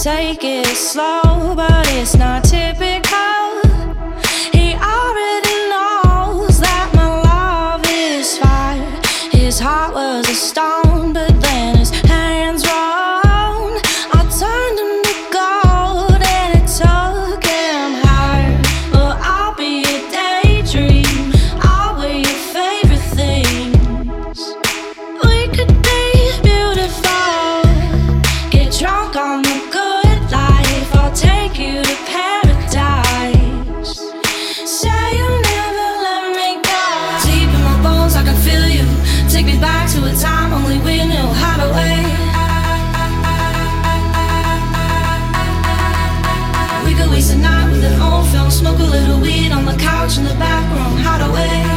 take it slow, but it's not typical. He already knows that my love is fire. His heart was a stone, but then his hands rolled. I turned him to gold and it took him higher. Well, I'll be a daydream, I'll wear your favorite things. We could be beautiful, get drunk on the good life. I'll take you to paradise. Say you'll never let me go. Deep in my bones I can feel you. Take me back to a time only we knew how to wait. We could waste a night with an old film, smoke a little weed on the couch in the back room, how to wait.